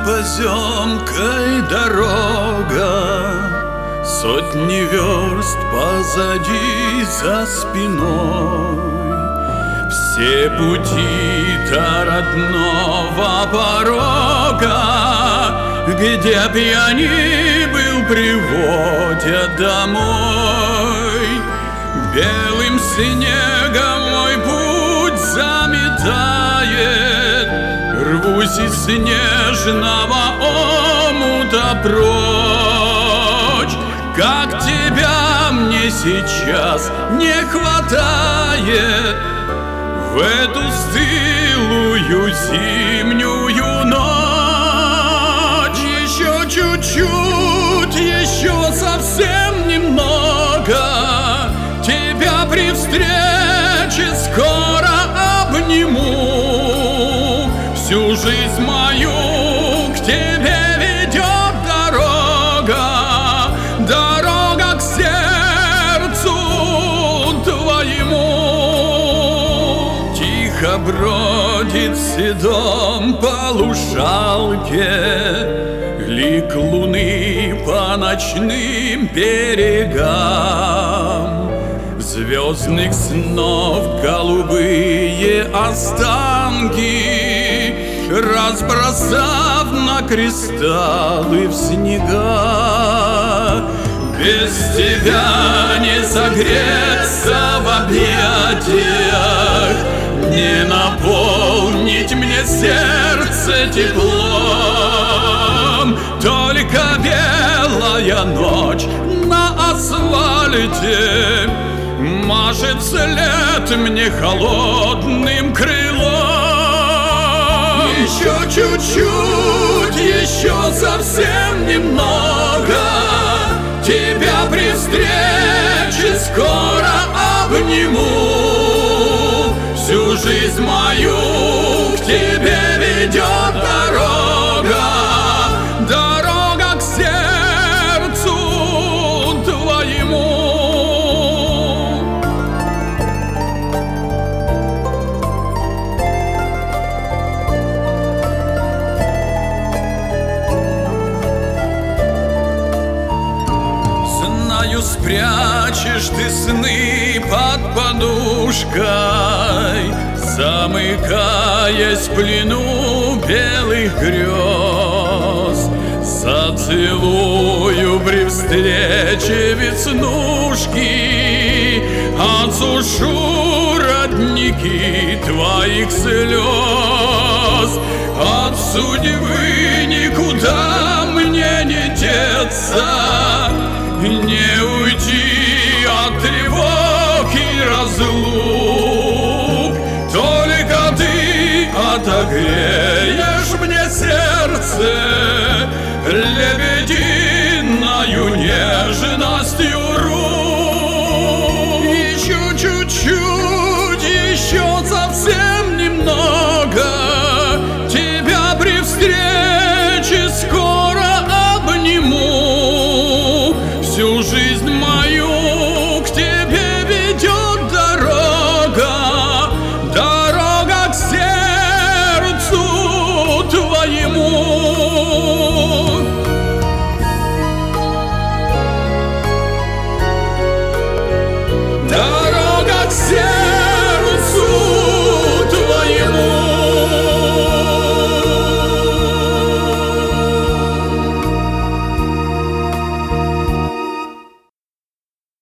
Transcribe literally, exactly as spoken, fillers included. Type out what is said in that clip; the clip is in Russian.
поземкой дорога, сотни верст позади, за спиной. Все пути до родного порога, где б я ни был, приводят домой. Белым снегом мой путь заметает, рвусь из снежного омута прочь. Как тебя мне сейчас не хватает в эту стылую зимнюю ночь. Еще чуть-чуть, еще совсем немного, тебя при встрече скоро обниму. Всю жизнь мою к тебе ведет дорога, дорога к сердцу твоему. Тихо бродит в седом по лужалке лик луны по ночным берегам. Звездных снов голубые останки, разбросав на кристаллы в снега. Без тебя не согреться в объятиях, не наполнить мне сердце теплом. Только белая ночь на асфальте машет вслед мне холодным крылом. Еще чуть-чуть, еще совсем немного, тебя при встрече скоро обниму. Всю жизнь мою к тебе ведет дорога, дорога к сердцу твоему. Знаю, спрячешь ты сны под подушкой, замыкаясь в плену белых грез. Зацелую при встрече веснушки, отсушу родники твоих слез. От судьбы никуда мне не деться, не уйти от тревог и разлук. Только ты отогреешь мне сердце